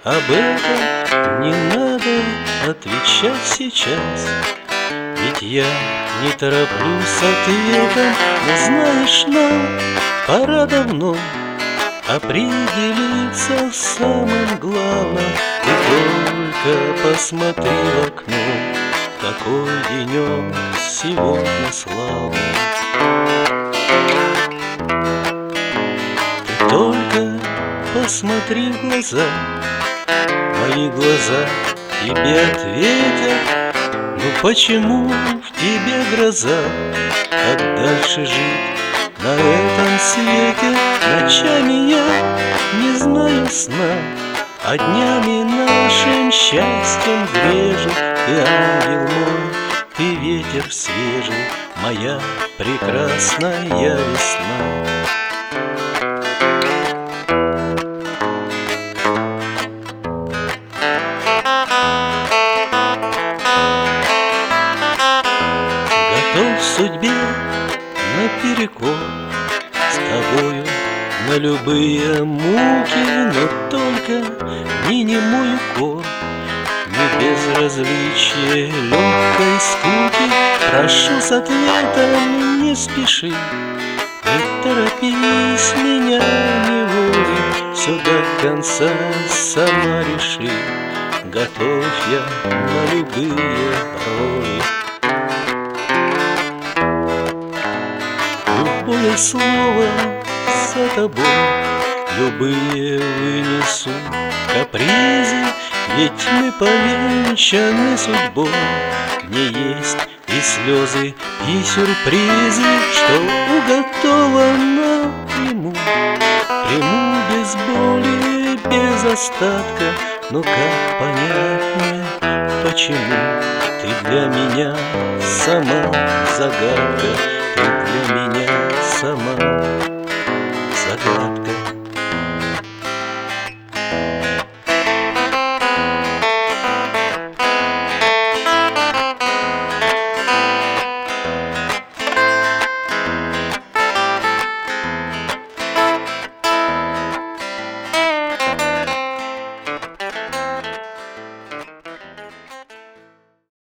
об этом не надо отвечать сейчас. Ведь я не тороплюсь с ответом, но знаешь, нам пора давно определиться с самым главным. Ты только посмотри в окно, какой денек сегодня славный. Ты только посмотри в глаза, мои глаза тебе ответят. Ну почему в тебе гроза? Как дальше жить на этом свете? Ночами я не знаю сна, а днями нашим счастьем грежет. Ты ангел мой, ты ветер свежий, моя прекрасная весна. Готов судьбе наперекор, с тобою на любые муки, но только не немой укор, не безразличие легкой скуки. Прошу с ответом не спеши, не торопись меня неволей, все до конца сама реши. Готов я на любые роли. Любое слово за тобой, любые вынесу капризы, ведь мы повенчаны судьбой. Не есть и слезы, и сюрпризы, что уготовано приму. Приму без боли, без остатка, но как понять мне, почему ты для меня сама загадка, ты для меня сама